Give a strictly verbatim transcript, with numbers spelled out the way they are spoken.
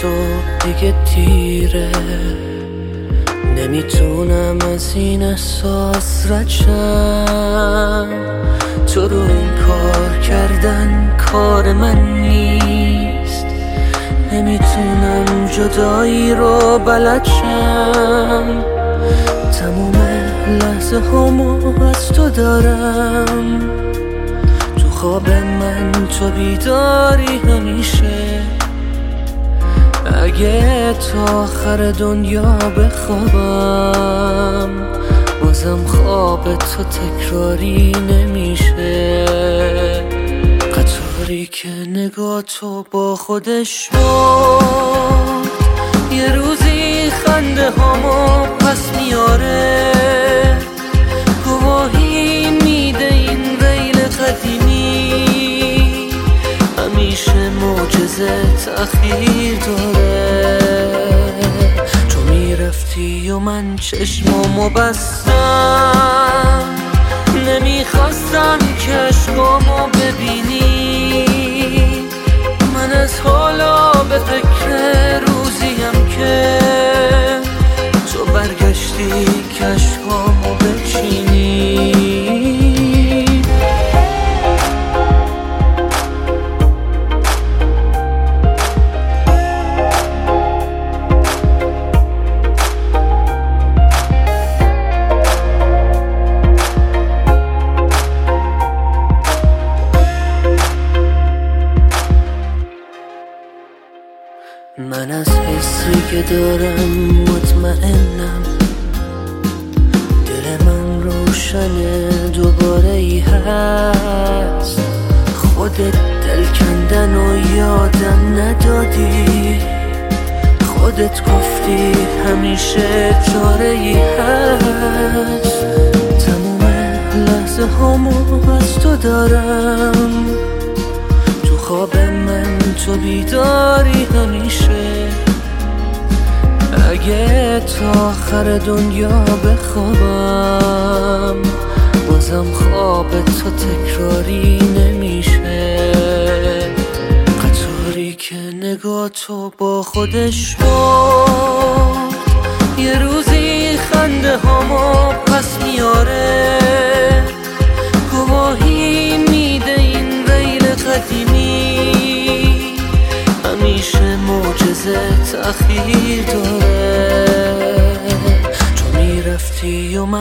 تو دیگه دیره، نمیتونم از این احساس رد شم. تو رو این کار کردن کار من نیست، نمیتونم جدایی رو بلد شم. تموم لحظه همو از تو دارم، تو خواب من تو بیداری همیشه. اگه تا آخر دنیا بخوابم، بازم خواب تو تکراری نمیشه. قطاری که نگاه تو با خودش برد، یه روزی خنده هامو پس میاره. گواهی میده این ریل قدیمی، همیشه معجزه تأخیر داره. تو میرفتی و من چشمامو بستم، نمیخواستم که عشقامو ببینی. من از حالا به فکر روزیم که تو برگشتی که عشقامو بچینی. من از حسی که دارم مطمئنم، دل من روشنه دوباره ای هست. خودت دل کندن و یادم ندادی، خودت گفتی همیشه چاره ای هست. تموم لحظه همو از تو دارم، تو خواب من تو بیداری همیشه. اگه تا آخر دنیا بخوابم، بازم خواب تو تکراری نمیشه. قطاری که نگاه تو با خودش برد، یه روزی خنده هامو پس میاره. گواهی میده این ریل قدیمی، همیشه معجزه تأخیر داره. تو میرفتی و من